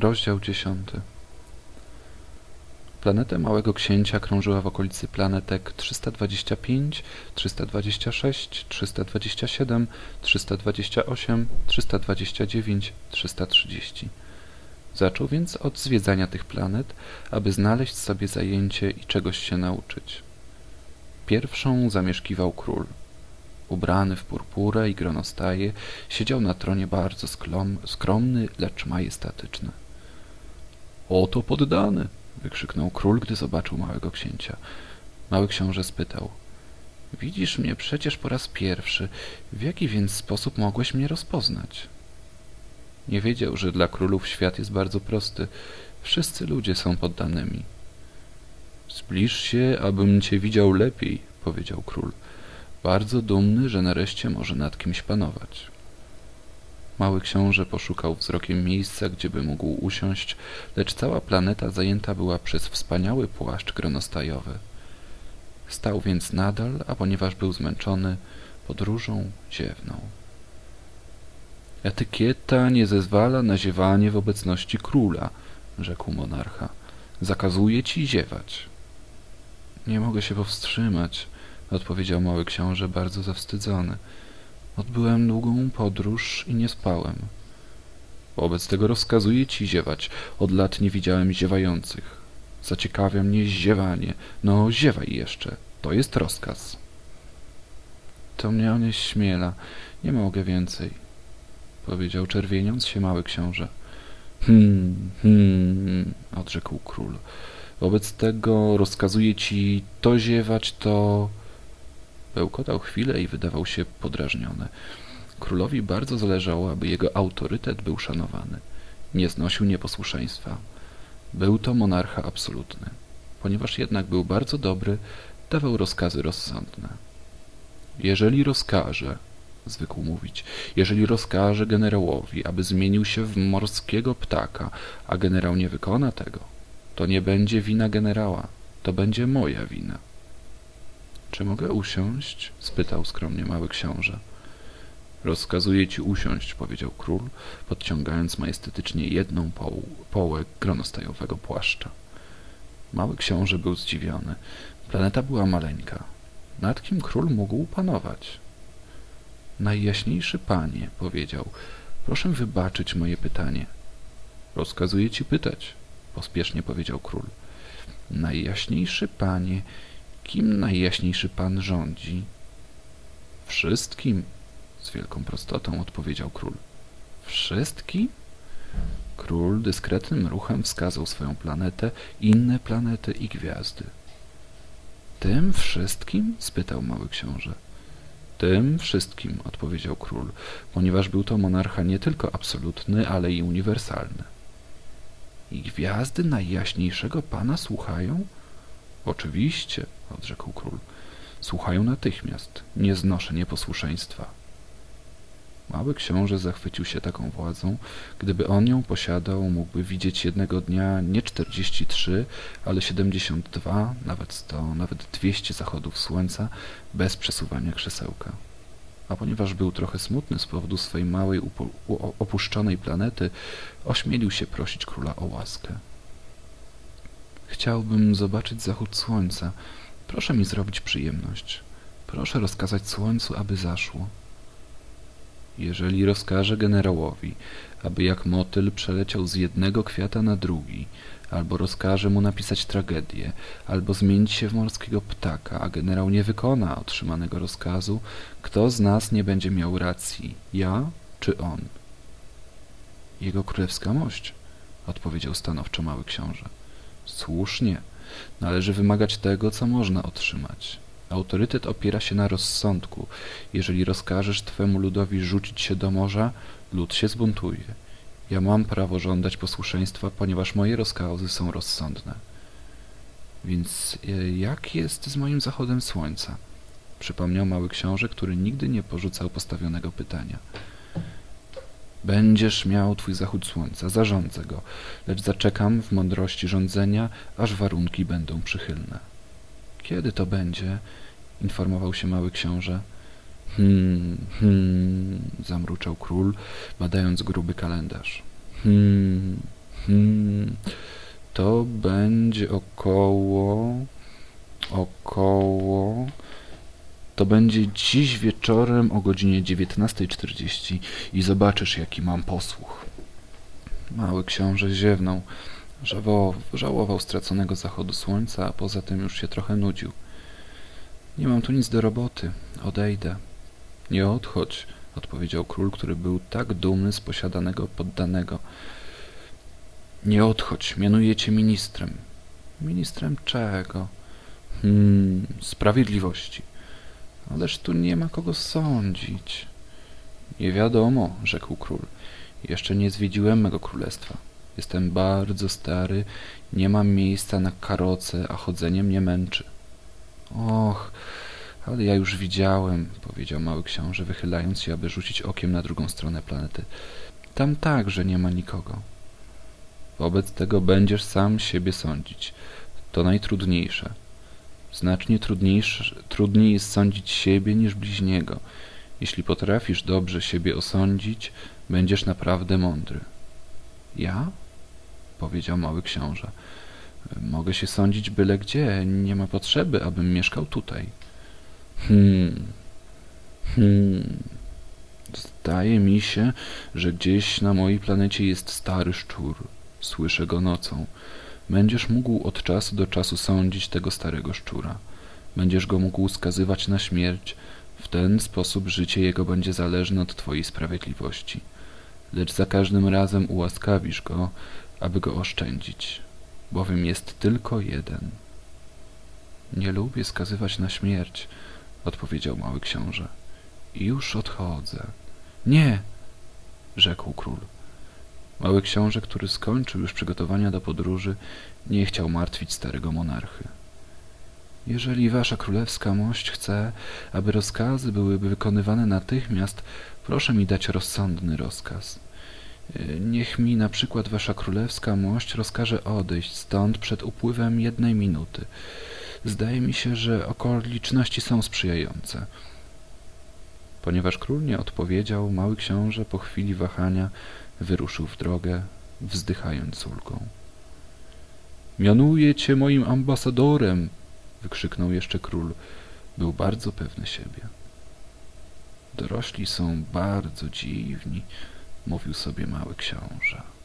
Rozdział 10. Planeta Małego Księcia krążyła w okolicy planetek 325, 326, 327, 328, 329, 330. Zaczął więc od zwiedzania tych planet, aby znaleźć sobie zajęcie i czegoś się nauczyć. Pierwszą zamieszkiwał król. Ubrany w purpurę i gronostaje, siedział na tronie bardzo skromny, lecz majestatyczny. Oto poddany! Wykrzyknął król, gdy zobaczył Małego Księcia. Mały książę spytał. Widzisz mnie przecież po raz pierwszy. W jaki więc sposób mogłeś mnie rozpoznać? Nie wiedział, że dla królów świat jest bardzo prosty. Wszyscy ludzie są poddanymi. Zbliż się, abym cię widział lepiej, powiedział król. Bardzo dumny, że nareszcie może nad kimś panować. Mały książę poszukał wzrokiem miejsca, gdzieby mógł usiąść, lecz cała planeta zajęta była przez wspaniały płaszcz gronostajowy. Stał więc nadal, a ponieważ był zmęczony podróżą, ziewnął. Etykieta nie zezwala na ziewanie w obecności króla, rzekł monarcha. Zakazuje ci ziewać. Nie mogę się powstrzymać, odpowiedział Mały książę, bardzo zawstydzony. Odbyłem długą podróż i nie spałem. Wobec tego rozkazuję ci ziewać. Od lat nie widziałem ziewających. Zaciekawia mnie ziewanie. No, ziewaj jeszcze. To jest rozkaz. To mnie onieśmiela. Nie mogę więcej, powiedział czerwieniąc się Mały książę. Odrzekł król. Wobec tego rozkazuję ci to ziewać, to... Bełkotał chwilę i wydawał się podrażniony. Królowi bardzo zależało, aby jego autorytet był szanowany. Nie znosił nieposłuszeństwa. Był to monarcha absolutny. Ponieważ jednak był bardzo dobry, dawał rozkazy rozsądne. Jeżeli rozkaże, zwykł mówić, jeżeli rozkaże generałowi, aby zmienił się w morskiego ptaka, a generał nie wykona tego, to nie będzie wina generała, to będzie moja wina. Czy mogę usiąść? Spytał skromnie Mały książę. Rozkazuję ci usiąść, powiedział król, podciągając majestatycznie jedną połę gronostajowego płaszcza. Mały książę był zdziwiony. Planeta była maleńka. Nad kim król mógł panować? Najjaśniejszy panie, powiedział, proszę wybaczyć moje pytanie. Rozkazuję ci pytać, pospiesznie powiedział król. Najjaśniejszy panie, kim najjaśniejszy pan rządzi? Wszystkim, z wielką prostotą odpowiedział król. Wszystkim? Król dyskretnym ruchem wskazał swoją planetę, inne planety i gwiazdy. Tym wszystkim? Spytał Mały książę. Tym wszystkim, odpowiedział król, ponieważ był to monarcha nie tylko absolutny, ale i uniwersalny. I gwiazdy najjaśniejszego pana słuchają? Oczywiście, odrzekł król. Słuchają natychmiast. Nie znoszę nieposłuszeństwa. Mały książę zachwycił się taką władzą. Gdyby on ją posiadał, mógłby widzieć jednego dnia nie 43, ale 72, nawet 100, nawet 200 zachodów słońca bez przesuwania krzesełka. A ponieważ był trochę smutny z powodu swej małej, opuszczonej planety, ośmielił się prosić króla o łaskę. Chciałbym zobaczyć zachód słońca. Proszę mi zrobić przyjemność. Proszę rozkazać słońcu, aby zaszło. Jeżeli rozkaże generałowi, aby jak motyl przeleciał z jednego kwiata na drugi, albo rozkaże mu napisać tragedię, albo zmienić się w morskiego ptaka, a generał nie wykona otrzymanego rozkazu, kto z nas nie będzie miał racji, ja czy on? Jego królewska mość, odpowiedział stanowczo Mały książę. Słusznie. Należy wymagać tego, co można otrzymać. Autorytet opiera się na rozsądku. Jeżeli rozkażesz twemu ludowi rzucić się do morza, lud się zbuntuje. Ja mam prawo żądać posłuszeństwa, ponieważ moje rozkazy są rozsądne. Więc jak jest z moim zachodem słońca? Przypomniał Mały książę, który nigdy nie porzucał postawionego pytania. Będziesz miał twój zachód słońca, zarządzę go, lecz zaczekam w mądrości rządzenia, aż warunki będą przychylne. Kiedy to będzie? Informował się Mały książę. Zamruczał król, badając gruby kalendarz. Hmm, to będzie około... To będzie dziś wieczorem o godzinie 19:40 i zobaczysz, jaki mam posłuch. Mały książę ziewnął. Żałował straconego zachodu słońca, a poza tym już się trochę nudził. Nie mam tu nic do roboty. Odejdę. Nie odchodź, odpowiedział król, który był tak dumny z posiadanego poddanego. Nie odchodź, mianuję cię ministrem. Ministrem czego? Sprawiedliwości. Ależ tu nie ma kogo sądzić. Nie wiadomo, rzekł król. Jeszcze nie zwiedziłem mego królestwa. Jestem bardzo stary, nie mam miejsca na karoce, a chodzenie mnie męczy. Och, ale ja już widziałem, powiedział mały książę, wychylając się, aby rzucić okiem na drugą stronę planety. Tam także nie ma nikogo. Wobec tego będziesz sam siebie sądzić. To najtrudniejsze. Znacznie trudniej jest sądzić siebie niż bliźniego. Jeśli potrafisz dobrze siebie osądzić, będziesz naprawdę mądry. Ja? Powiedział mały książę. Mogę się sądzić byle gdzie, nie ma potrzeby, abym mieszkał tutaj. Zdaje mi się, że gdzieś na mojej planecie jest stary szczur. Słyszę go nocą. Będziesz mógł od czasu do czasu sądzić tego starego szczura. Będziesz go mógł skazywać na śmierć. W ten sposób życie jego będzie zależne od twojej sprawiedliwości. Lecz za każdym razem ułaskawisz go, aby go oszczędzić, bowiem jest tylko jeden. Nie lubię skazywać na śmierć, odpowiedział mały książę. Już odchodzę. Nie, rzekł król. Mały książę, który skończył już przygotowania do podróży, nie chciał martwić starego monarchy. Jeżeli wasza królewska mość chce, aby rozkazy byłyby wykonywane natychmiast, proszę mi dać rozsądny rozkaz. Niech mi na przykład wasza królewska mość rozkaże odejść stąd przed upływem 1 minuty. Zdaje mi się, że okoliczności są sprzyjające. Ponieważ król nie odpowiedział, mały książę po chwili wahania wyruszył w drogę, wzdychając z ulgą. Mianuję cię moim ambasadorem! Wykrzyknął jeszcze król. Był bardzo pewny siebie. Dorośli są bardzo dziwni, mówił sobie mały książę.